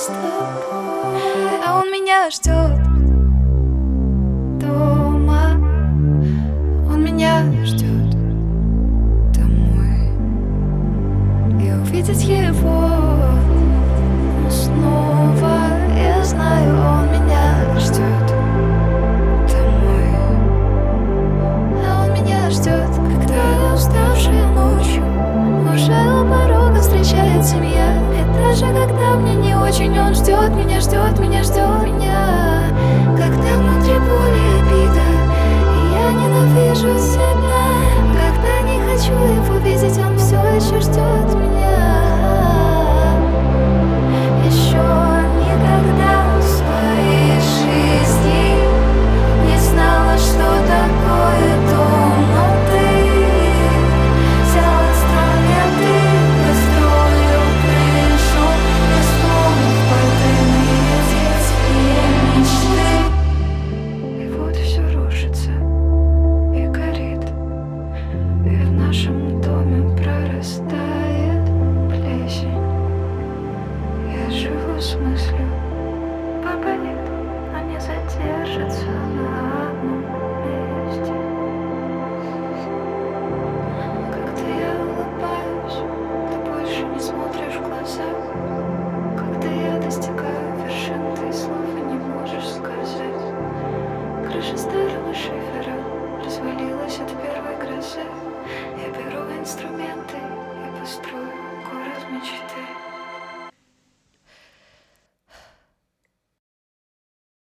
с тобой. А он меня ждет дома, он меня ждет домой. И увидеть его снова, я знаю, он меня ждет домой. А он меня ждет, когда я уставшая ночью уже у порога встречает семья. И даже когда мне не очень, он ждет меня, ждет меня, ждет меня. Когда внутри боль и обида, и я ненавижу себя, когда не хочу его видеть, он все еще ждет меня. Еще никогда в своей жизни не знала, что такое дом, но ты взял инструменты, построил крышу, исполнив потайные детские мечты. И вот все рушится и горит, и в нашем доме прорастает плесень. Я живу с мыслью, папа нет, он не задержится на одном месте. Когда я улыбаюсь, ты больше не смотришь в глаза. Когда я достигаю вершин, ты слова не можешь сказать. Крыша стоит